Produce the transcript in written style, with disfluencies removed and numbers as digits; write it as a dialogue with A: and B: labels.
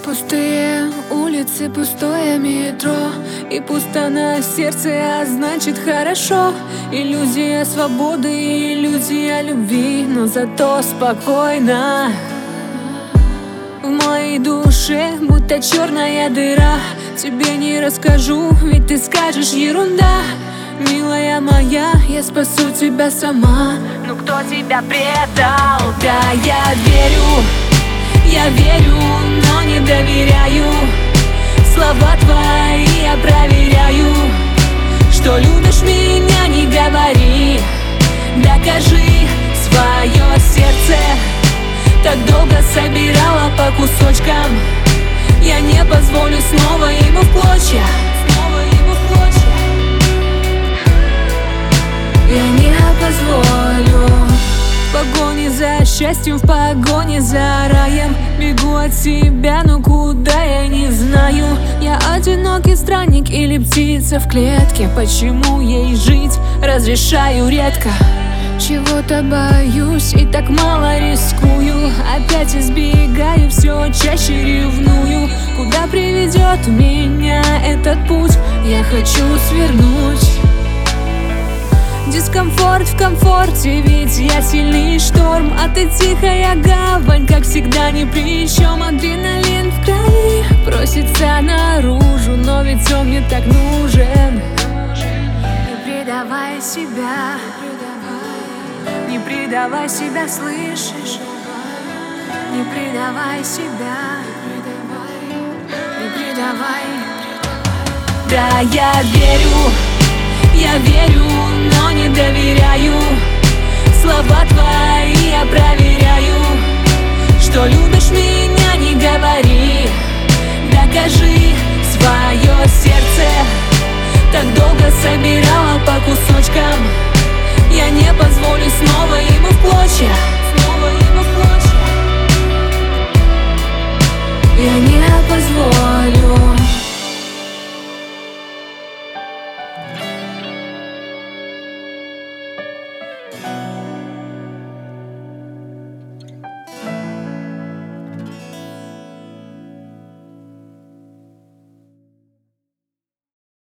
A: Пустые улицы, пустое метро, и пусто на сердце, а значит хорошо. Иллюзия свободы, иллюзия любви, но зато спокойно. В моей душе будто черная дыра. Тебе не расскажу, ведь ты скажешь ерунда. Милая моя, я спасу тебя сама. Ну кто тебя предал? Да, я верю, но не доверяю. Слова твои я проверяю. Что любишь меня, не говори. Докажи свое сердце. Так долго собирала по кусочкам. Я не позволю снова ему в клочья. Я не позволю. В погоне за счастьем, в погоне за раем, бегу от себя, но куда я не знаю. Я одинокий странник или птица в клетке? Почему ей жить разрешаю редко? Чего-то боюсь и так мало рискую. Опять избегаю, все чаще ревную. Куда приведет меня этот путь? Я хочу свернуть. Дискомфорт в комфорте, ведь я сильный шторм, а ты тихая гавань, как всегда ни при чем. Адреналин в крови просится наружу, но ведь он мне так нужен. Не предавай себя, не предавай себя, слышишь? Не предавай себя, не предавай. Да, я верю, но не доверяю. Слова твои я проверяю. Что любишь меня, не говори. Докажи свое сердце. Так долго собирала по кусочкам. Я не позволю снова ему в клочья. Я не позволю.